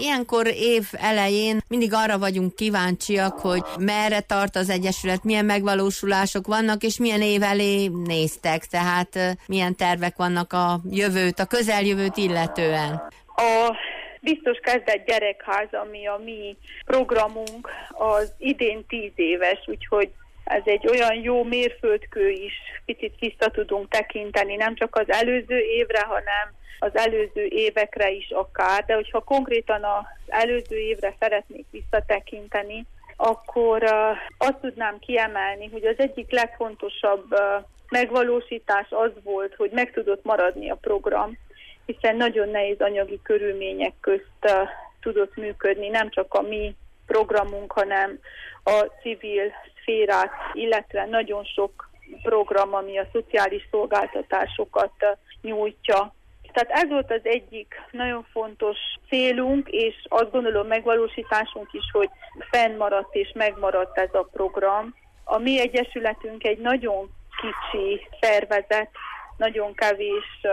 Ilyenkor év elején mindig arra vagyunk kíváncsiak, hogy merre tart az Egyesület, milyen megvalósulások vannak, és milyen év elé néztek, tehát milyen tervek vannak a jövőt, a közeljövőt illetően. A Biztos Kezdet Gyerekház, ami a mi programunk, az idén 10 éves, úgyhogy ez egy olyan jó mérföldkő is, picit vissza tudunk tekinteni, nem csak az előző évre, hanem az előző évekre is akár, de hogyha konkrétan az előző évre szeretnék visszatekinteni, akkor azt tudnám kiemelni, hogy az egyik legfontosabb megvalósítás az volt, hogy meg tudott maradni a program, hiszen nagyon nehéz anyagi körülmények közt tudott működni, nem csak a mi programunk, hanem a civil szférát, illetve nagyon sok program, ami a szociális szolgáltatásokat nyújtja. Tehát ez volt az egyik nagyon fontos célunk, és azt gondolom megvalósításunk is, hogy fennmaradt és megmaradt ez a program. A mi egyesületünk egy nagyon kicsi szervezet, nagyon kevés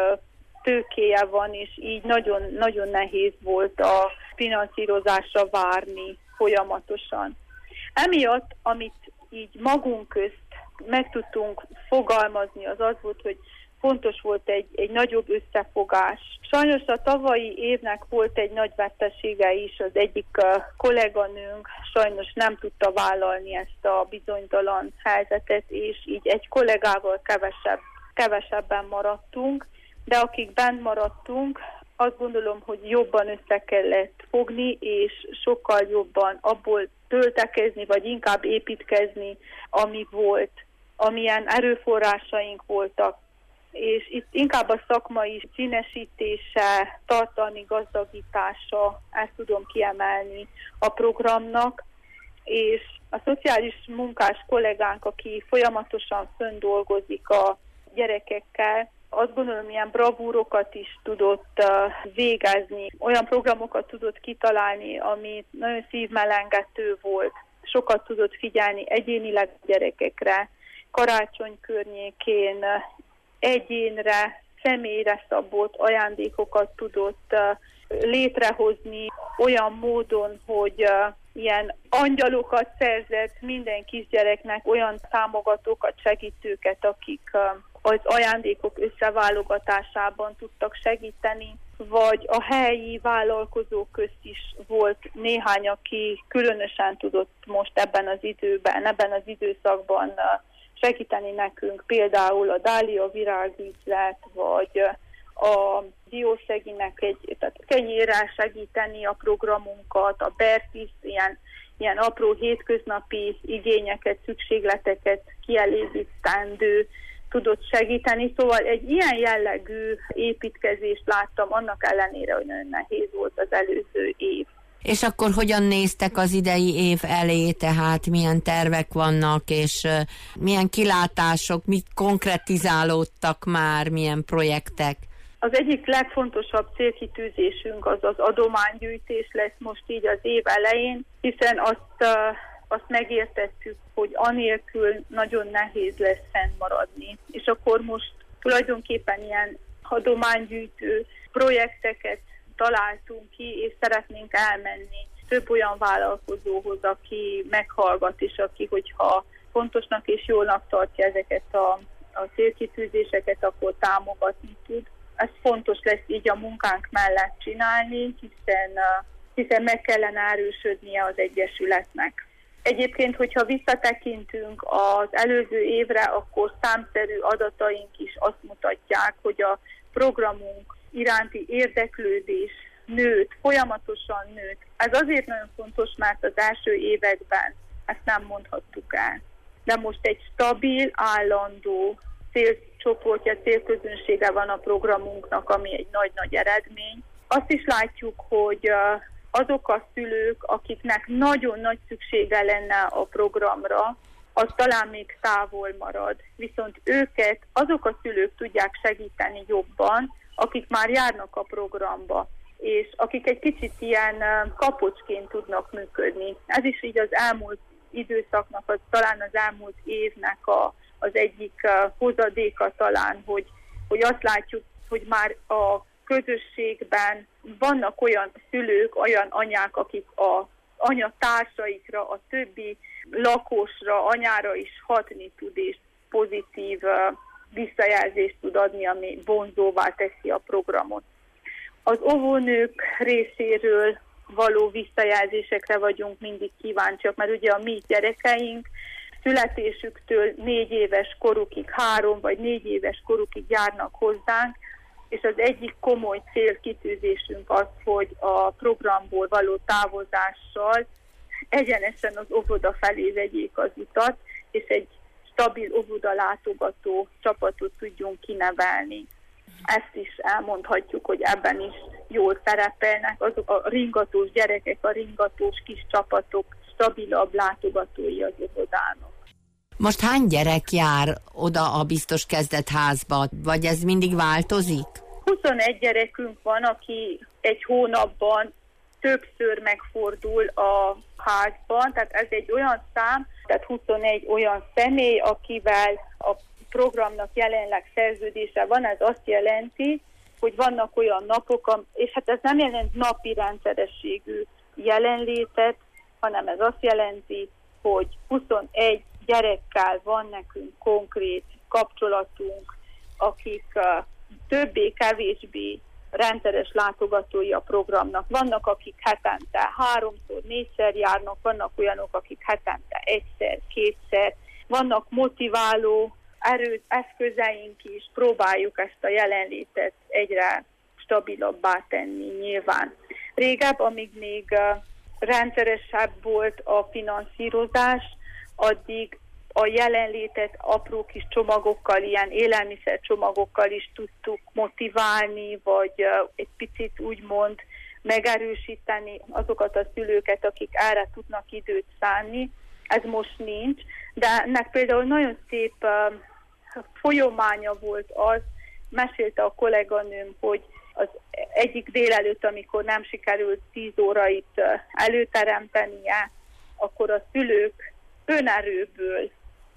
tőkéje van, és így nagyon, nagyon nehéz volt a finanszírozásra várni folyamatosan. Emiatt, amit így magunk közt meg tudtunk fogalmazni, az az volt, hogy fontos volt egy nagyobb összefogás. Sajnos a tavalyi évnek volt egy nagy vesztesége is, az egyik kolléganőnk sajnos nem tudta vállalni ezt a bizonytalan helyzetet, és így egy kollégával kevesebben maradtunk, de akik bent maradtunk, azt gondolom, hogy jobban össze kellett fogni, és sokkal jobban abból töltekezni, vagy inkább építkezni, ami volt, amilyen erőforrásaink voltak. És itt inkább a szakmai színesítése, tartalmi gazdagítása, ezt tudom kiemelni a programnak, és a szociális munkás kollégánk, aki folyamatosan fönn dolgozik a gyerekekkel, azt gondolom, ilyen bravúrokat is tudott végezni, olyan programokat tudott kitalálni, ami nagyon szívmelengető volt, sokat tudott figyelni egyénileg gyerekekre, karácsony környékén, egyénre, személyre szabott ajándékokat tudott létrehozni olyan módon, hogy ilyen angyalokat szerzett minden kisgyereknek, olyan támogatókat, segítőket, akik az ajándékok összeválogatásában tudtak segíteni, vagy a helyi vállalkozók közt is volt néhány, aki különösen tudott most ebben az időben, ebben az időszakban segíteni nekünk, például a Dália virágüzlet, vagy a Diószeginek tehát kenyérrel segíteni a programunkat, a Bertis ilyen apró hétköznapi igényeket, szükségleteket kielégítendő tudott segíteni. Szóval egy ilyen jellegű építkezést láttam, annak ellenére, hogy nagyon nehéz volt az előző év. És akkor hogyan néztek az idei év elé, tehát milyen tervek vannak, és milyen kilátások, mik konkretizálódtak már, milyen projektek? Az egyik legfontosabb célkitűzésünk az az adománygyűjtés lesz most így az év elején, hiszen azt megértettük, hogy anélkül nagyon nehéz lesz fennmaradni. És akkor most tulajdonképpen ilyen adománygyűjtő projekteket találtunk ki, és szeretnénk elmenni több olyan vállalkozóhoz, aki meghallgat, és aki, hogyha fontosnak és jólnak tartja ezeket a célkitűzéseket, akkor támogatni tud. Ez fontos lesz így a munkánk mellett csinálni, hiszen meg kellene erősödnie az Egyesületnek. Egyébként, hogyha visszatekintünk az előző évre, akkor számszerű adataink is azt mutatják, hogy a programunk iránti érdeklődés nőtt, folyamatosan nőtt. Ez azért nagyon fontos, mert az első években ezt nem mondhattuk el. De most egy stabil, állandó célcsoportja, célközönsége van a programunknak, ami egy nagy-nagy eredmény. Azt is látjuk, hogy azok a szülők, akiknek nagyon nagy szüksége lenne a programra, az talán még távol marad. Viszont őket azok a szülők tudják segíteni jobban, akik már járnak a programba, és akik egy kicsit ilyen kapocsként tudnak működni. Ez is így az elmúlt időszaknak, talán az elmúlt évnek az egyik hozadéka talán, hogy azt látjuk, hogy már a közösségben vannak olyan szülők, olyan anyák, akik az anyatársaikra, a többi lakosra, anyára is hatni tud, és pozitív visszajelzést tud adni, ami vonzóvá teszi a programot. Az óvónők részéről való visszajelzésekre vagyunk mindig kíváncsiak, mert ugye a mi gyerekeink születésüktől 4 éves korukig, 3 vagy 4 éves korukig járnak hozzánk, és az egyik komoly célkitűzésünk az, hogy a programból való távozással egyenesen az óvoda felé vegyék az utat, és egy stabil óvoda látogató csapatot tudjunk kinevelni. Ezt is elmondhatjuk, hogy ebben is jól szerepelnek azok a ringatós gyerekek, a ringatós kis csapatok, stabilabb látogatói az óvodának. Most hány gyerek jár oda a Biztos Kezdetházba, vagy ez mindig változik? 21 gyerekünk van, aki egy hónapban többször megfordul a házban, tehát ez egy olyan szám, tehát 21 olyan személy, akivel a programnak jelenleg szerződése van. Ez azt jelenti, hogy vannak olyan napok, és hát ez nem jelent napi rendszerességű jelenlétet, hanem ez azt jelenti, hogy 21 gyerekkel van nekünk konkrét kapcsolatunk, akik többé-kevésbé rendszeres látogatói a programnak. Vannak, akik hetente 3-szor, 4-szer járnak, vannak olyanok, akik hetente 1-szer, 2-szer. Vannak motiváló eszközeink is, próbáljuk ezt a jelenlétet egyre stabilabbá tenni nyilván. Régebb, amíg még rendszeresebb volt a finanszírozás, addig a jelenlétet apró kis csomagokkal, ilyen élelmiszer csomagokkal is tudtuk motiválni, vagy egy picit úgymond megerősíteni azokat a szülőket, akik erre tudnak időt szánni. Ez most nincs, de ennek például nagyon szép folyamánya volt az, mesélte a kolléganőm, hogy az egyik délelőtt, amikor nem sikerült 10 órait előteremtenie, akkor a szülők önerőből,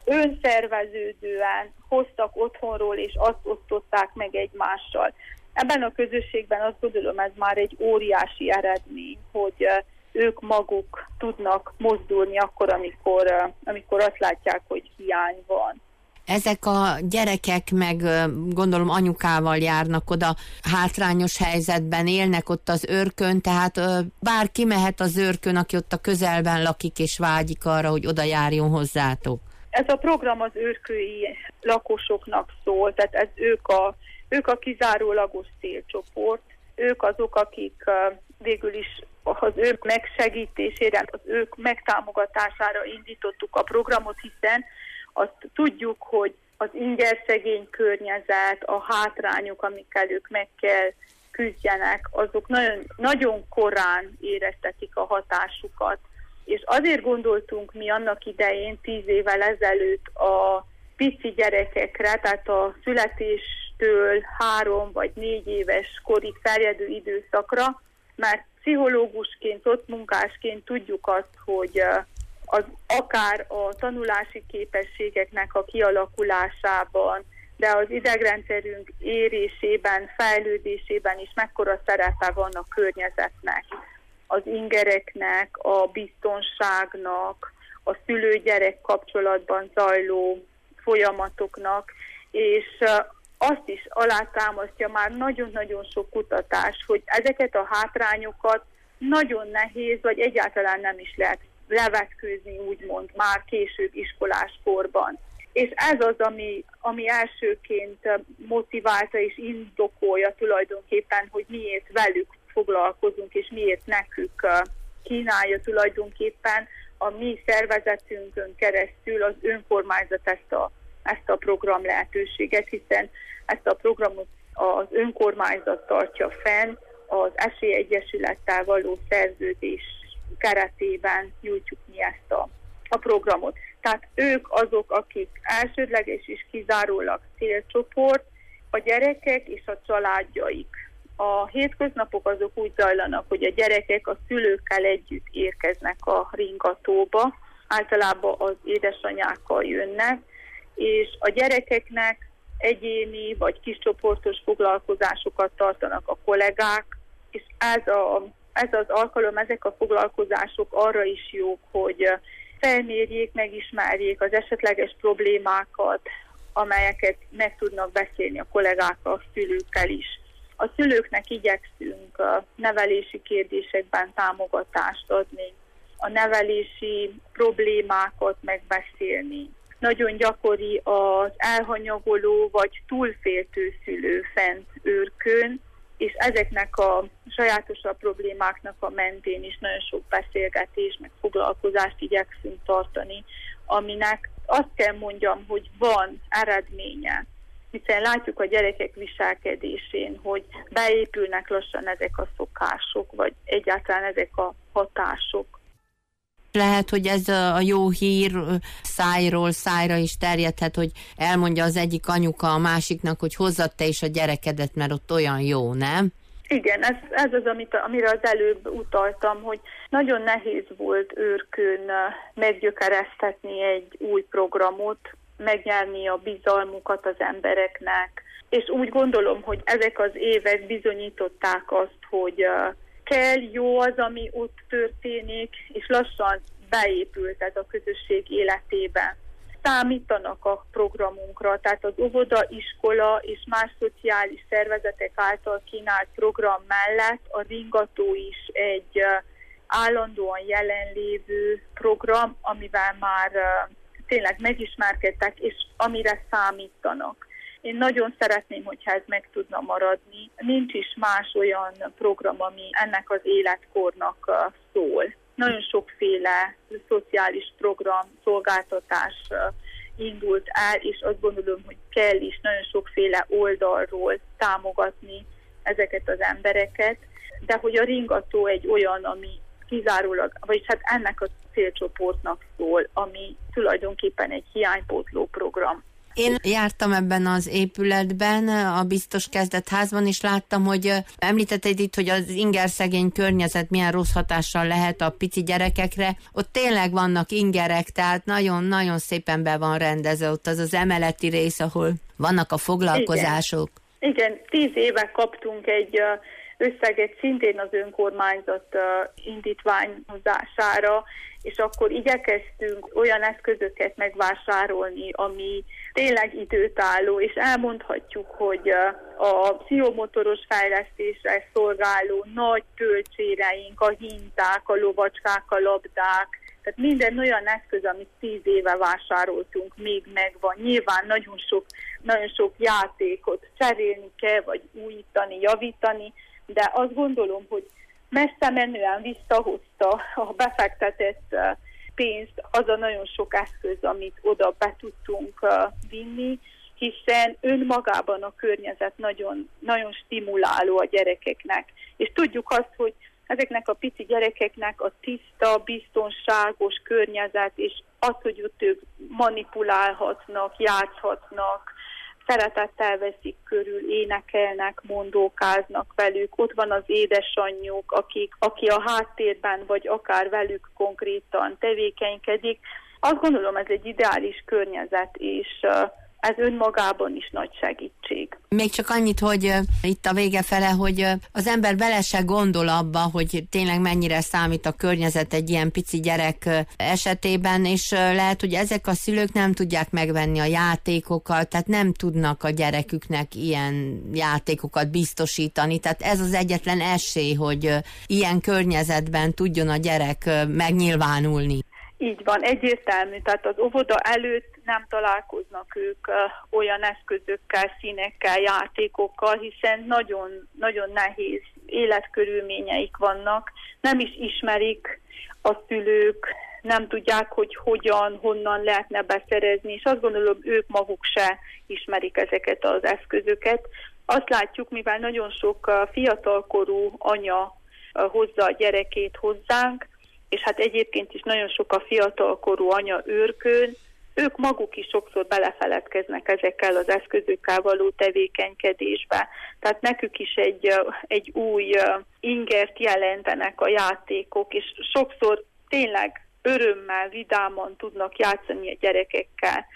önszerveződően hoztak otthonról, és azt osztották meg egymással. Ebben a közösségben azt gondolom, ez már egy óriási eredmény, hogy ők maguk tudnak mozdulni akkor, amikor azt látják, hogy hiány van. Ezek a gyerekek meg gondolom anyukával járnak oda, hátrányos helyzetben élnek ott az Őrkön, tehát bárki mehet az Őrkön, aki ott a közelben lakik és vágyik arra, hogy oda járjon hozzátok. Ez a program az őrkői lakosoknak szól, tehát ők a kizárólagos célcsoport, ők azok, akik végül is az ők megsegítésére, az ők megtámogatására indítottuk a programot, hiszen azt tudjuk, hogy az ingerszegény környezet, a hátrányok, amikkel ők meg kell küzdjenek, azok nagyon, nagyon korán éreztetik a hatásukat. És azért gondoltunk mi annak idején, 10 évvel ezelőtt a pici gyerekekre, tehát a születéstől 3 vagy 4 éves korig terjedő időszakra, mert pszichológusként, ott munkásként tudjuk azt, hogy akár a tanulási képességeknek a kialakulásában, de az idegrendszerünk érésében, fejlődésében is mekkora szerepe van a környezetnek, az ingereknek, a biztonságnak, a szülő-gyerek kapcsolatban zajló folyamatoknak, és azt is alátámasztja már nagyon-nagyon sok kutatás, hogy ezeket a hátrányokat nagyon nehéz, vagy egyáltalán nem is lehet levetkőzni, úgymond már később iskolás korban. És ez az, ami elsőként motiválta és indokolja tulajdonképpen, hogy miért velük foglalkozunk, és miért nekük kínálja tulajdonképpen a mi szervezetünkön keresztül az önkormányzat ezt a program lehetőséget, hiszen ezt a programot az önkormányzat tartja fenn, az Esélyegyesülettel való szerződés keretében nyújtjuk mi ezt a programot. Tehát ők azok, akik elsődleges és kizárólag célcsoport, a gyerekek és a családjaik. A hétköznapok azok úgy zajlanak, hogy a gyerekek a szülőkkel együtt érkeznek a ringatóba, általában az édesanyákkal jönnek, és a gyerekeknek egyéni vagy kiscsoportos foglalkozásokat tartanak a kollégák, és ez az alkalom, ezek a foglalkozások arra is jók, hogy felmérjék, megismerjék az esetleges problémákat, amelyeket meg tudnak beszélni a kollégákkal, a szülőkkel is. A szülőknek igyekszünk a nevelési kérdésekben támogatást adni, a nevelési problémákat megbeszélni. Nagyon gyakori az elhanyagoló vagy túlféltő szülő fent Őrkön, és ezeknek a sajátosabb problémáknak a mentén is nagyon sok beszélgetés, meg foglalkozást igyekszünk tartani, aminek azt kell mondjam, hogy van eredménye, hiszen látjuk a gyerekek viselkedésén, hogy beépülnek lassan ezek a szokások, vagy egyáltalán ezek a hatások. Lehet, hogy ez a jó hír szájról szájra is terjedhet, hogy elmondja az egyik anyuka a másiknak, hogy hozzad te is a gyerekedet, mert ott olyan jó, nem? Igen, ez az, amire az előbb utaltam, hogy nagyon nehéz volt Őrkön meggyökeresztetni egy új programot, megnyerni a bizalmukat az embereknek, és úgy gondolom, hogy ezek az évek bizonyították azt, hogy kell, jó az, ami ott történik, és lassan beépült ez a közösség életébe. Számítanak a programunkra, tehát az óvoda, iskola és más szociális szervezetek által kínált program mellett a Ringató is egy állandóan jelenlévő program, amivel már tényleg megismerkedtek, és amire számítanak. Én nagyon szeretném, hogyha ez meg tudna maradni. Nincs is más olyan program, ami ennek az életkornak szól. Nagyon sokféle szociális program, szolgáltatás indult el, és azt gondolom, hogy kell is nagyon sokféle oldalról támogatni ezeket az embereket, de hogy a Ringató egy olyan, ami kizárólag, vagyis hát ennek a célcsoportnak szól, ami tulajdonképpen egy hiánypótló program. Én jártam ebben az épületben, a Biztos Kezdetházban, és láttam, hogy említetted itt, hogy az ingerszegény környezet milyen rossz hatással lehet a pici gyerekekre. Ott tényleg vannak ingerek, tehát nagyon-nagyon szépen be van rendezve ott az emeleti rész, ahol vannak a foglalkozások. Igen, 10 éve kaptunk egy összeget szintén az önkormányzat indítványozására, és akkor igyekeztünk olyan eszközöket megvásárolni, ami tényleg időtálló, és elmondhatjuk, hogy a pszichomotoros fejlesztésre szolgáló nagy tölcséreink, a hinták, a lovacskák, a labdák, tehát minden olyan eszköz, amit 10 éve vásároltunk, még megvan. Nyilván nagyon sok játékot cserélni kell, vagy újítani, javítani, de azt gondolom, hogy messze menően visszahozta a befektetett pénzt az a nagyon sok eszköz, amit oda be tudtunk vinni, hiszen önmagában a környezet nagyon, nagyon stimuláló a gyerekeknek. És tudjuk azt, hogy ezeknek a pici gyerekeknek a tiszta, biztonságos környezet, és az, hogy ott ők manipulálhatnak, játszhatnak, szeretettel veszik körül, énekelnek, mondókáznak velük. Ott van az édesanyjuk, aki a háttérben, vagy akár velük konkrétan tevékenykedik. Azt gondolom, ez egy ideális környezet, és ez önmagában is nagy segítség. Még csak annyit, hogy itt a vége fele, hogy az ember bele se gondol abba, hogy tényleg mennyire számít a környezet egy ilyen pici gyerek esetében, és lehet, hogy ezek a szülők nem tudják megvenni a játékokat, tehát nem tudnak a gyereküknek ilyen játékokat biztosítani, tehát ez az egyetlen esély, hogy ilyen környezetben tudjon a gyerek megnyilvánulni. Így van, egyértelmű, tehát az óvoda előtt nem találkoznak ők olyan eszközökkel, színekkel, játékokkal, hiszen nagyon, nagyon nehéz életkörülményeik vannak, nem is ismerik a szülők, nem tudják, hogy hogyan, honnan lehetne beszerezni, és azt gondolom, ők maguk se ismerik ezeket az eszközöket. Azt látjuk, mivel nagyon sok fiatalkorú anya hozza a gyerekét hozzánk, és hát egyébként is nagyon sok a fiatalkorú anya Őrkön, ők maguk is sokszor belefeledkeznek ezekkel az eszközökkel való tevékenykedésbe. Tehát nekük is egy új ingert jelentenek a játékok, és sokszor tényleg örömmel, vidáman tudnak játszani a gyerekekkel.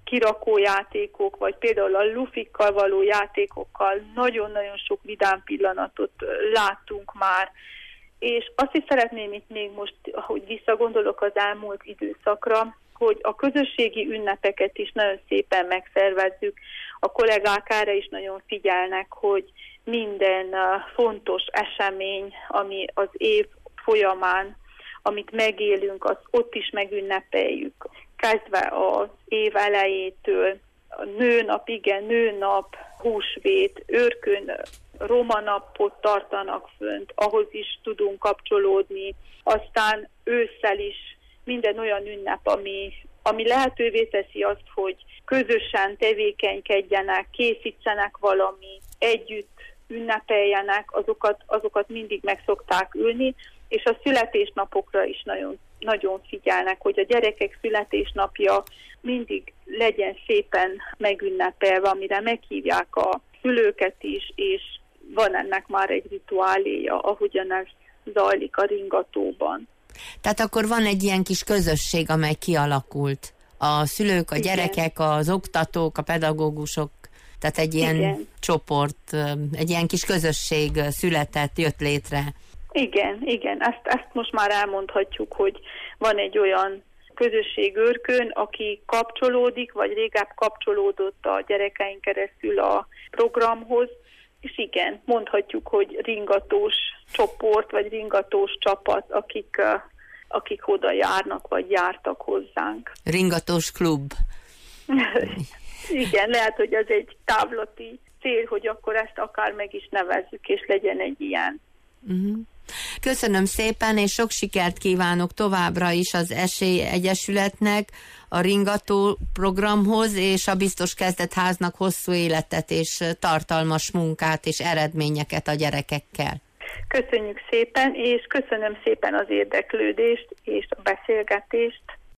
kirakójátékok, vagy például a lufikkal való játékokkal nagyon-nagyon sok vidám pillanatot láttunk már. És azt is szeretném itt még most, ahogy visszagondolok az elmúlt időszakra, hogy a közösségi ünnepeket is nagyon szépen megszervezzük. A kollégák erre is nagyon figyelnek, hogy minden fontos esemény, ami az év folyamán, amit megélünk, azt ott is megünnepeljük. Kezdve az év elejétől, a nőnap, nőnap, húsvét, őrkön, roma napot tartanak fönt, ahhoz is tudunk kapcsolódni. Aztán ősszel is minden olyan ünnep, ami lehetővé teszi azt, hogy közösen tevékenykedjenek, készítsenek valami, együtt ünnepeljenek, azokat mindig meg szokták ülni, és a születésnapokra is nagyon, nagyon figyelnek, hogy a gyerekek születésnapja mindig legyen szépen megünnepelve, amire meghívják a szülőket is, és van ennek már egy rituáléja, ahogyan ez zajlik a ringatóban. Tehát akkor van egy ilyen kis közösség, amely kialakult. A szülők, a gyerekek, az oktatók, a pedagógusok, tehát egy ilyen csoport, egy ilyen kis közösség született, jött létre. Igen, ezt most már elmondhatjuk, hogy van egy olyan közösség Őrkön, aki kapcsolódik, vagy régebb kapcsolódott a gyerekeink keresztül a programhoz, és igen, mondhatjuk, hogy ringatós csoport, vagy ringatós csapat, akik oda járnak, vagy jártak hozzánk. Ringatós klub. Igen, lehet, hogy ez egy távlati cél, hogy akkor ezt akár meg is nevezzük, és legyen egy ilyen. Köszönöm szépen, és sok sikert kívánok továbbra is az Esély Egyesületnek, a ringató programhoz, és a Biztos Kezdetháznak hosszú életet, és tartalmas munkát, és eredményeket a gyerekekkel. Köszönjük szépen, és köszönöm szépen az érdeklődést, és a beszélgetést.